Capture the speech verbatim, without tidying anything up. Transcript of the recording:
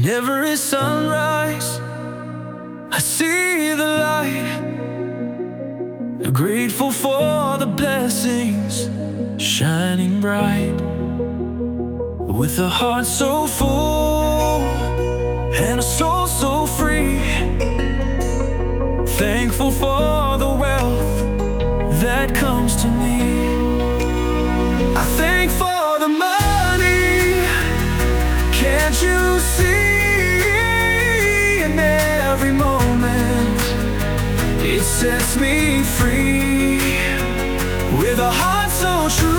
every sunrise, I see the light. Grateful for the blessings shining bright. With a heart so full and a soul so free, thankful for the wealth that comes to me. I thank for the money, can't you see? In every moment it sets me free. With a heart so true,